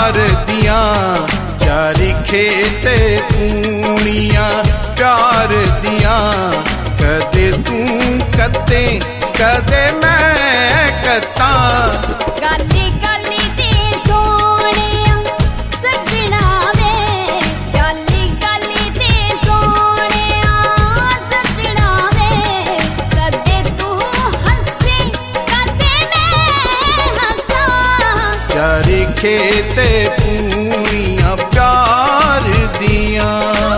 प्यार दिया चारी खेते पूनिया प्यार दिया कदे तू कदे कदे मैं कता गाली गाली ते सोनिया सजना वे गाली गाली ते सोनिया सजना वे कदे तू हंसे कदे मैं हंसा चारी खेते पूनिया प्यार दिया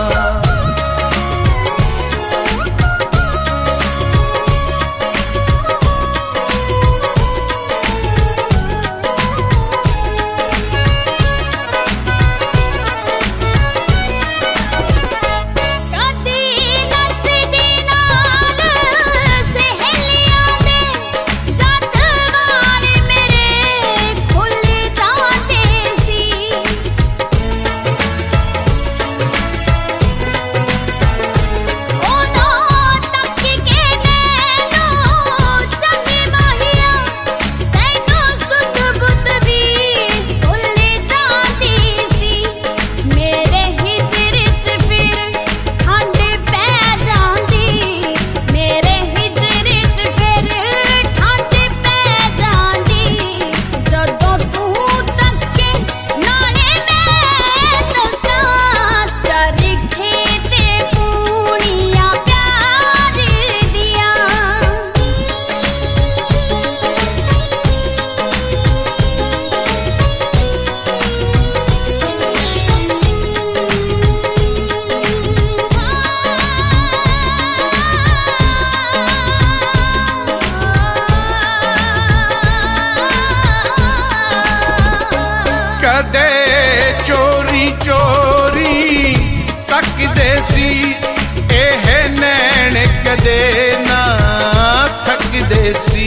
चोरी चोरी तकदे सी एह नैन कदे ना थकदे सी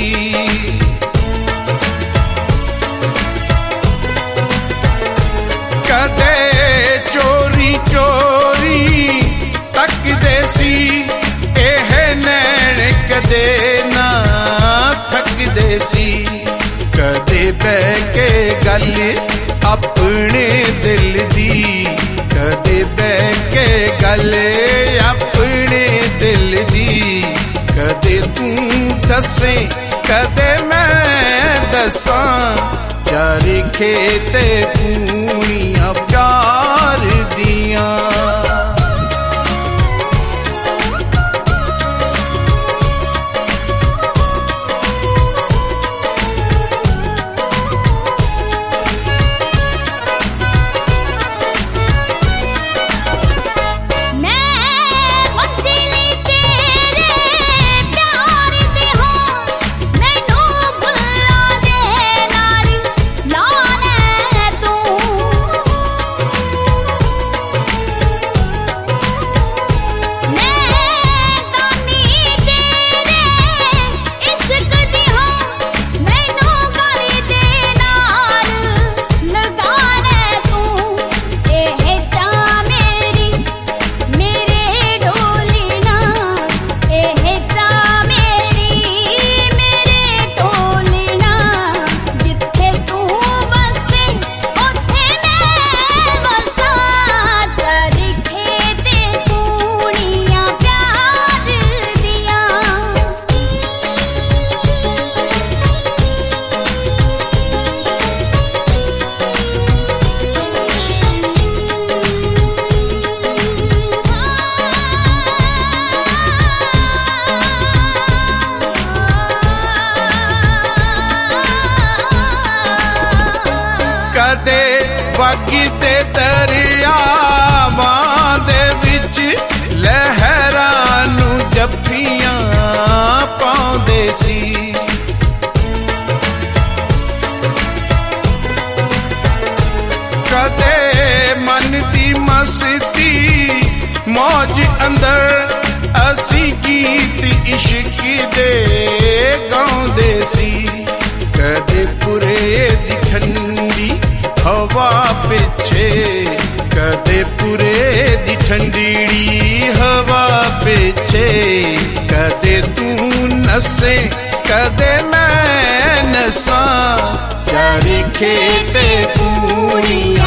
कदे चोरी चोरी तकदे सी एह नैन कदे ना थकदे सी कदे बह के गल अपने दिल दी कदे बह के गले अपने दिल दी कदे तू दसे कदे मैं दसा चारी खेते पूनिया प्यार दिया वगदे दरियावां दे विच लहरां नू जफ्फियां पाउंदे सी कदे मन दी मस्ती मौज अंदर असी गीत इश्क दे गाउंदे सी कदे पुरे दी ठंडी हवा पिछे कदे पुरे दी ठंडीड़ी हवा पिछे कदे तू नसे कदे नैन सा चरखे ते कूड़ियां